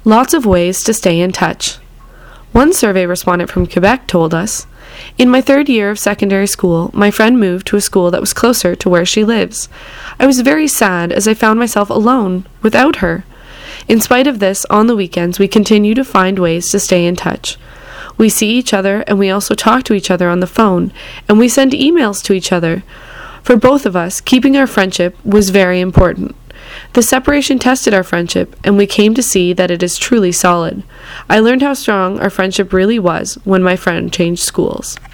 Lots of ways to stay in touch. One survey respondent from Quebec told us, "In my 3rd year of secondary school, my friend moved to a school that was closer to where she lives. I was very sad as I found myself alone without her. In spite of this, on the weekends, we continue to find ways to stay in touch. We see each other and we also talk to each other on the phone, and we send emails to each other. For both of us, keeping our friendship was very important. The separation tested our friendship, and we came to see that it is truly solid. I learned how strong our friendship really was when my friend changed schools."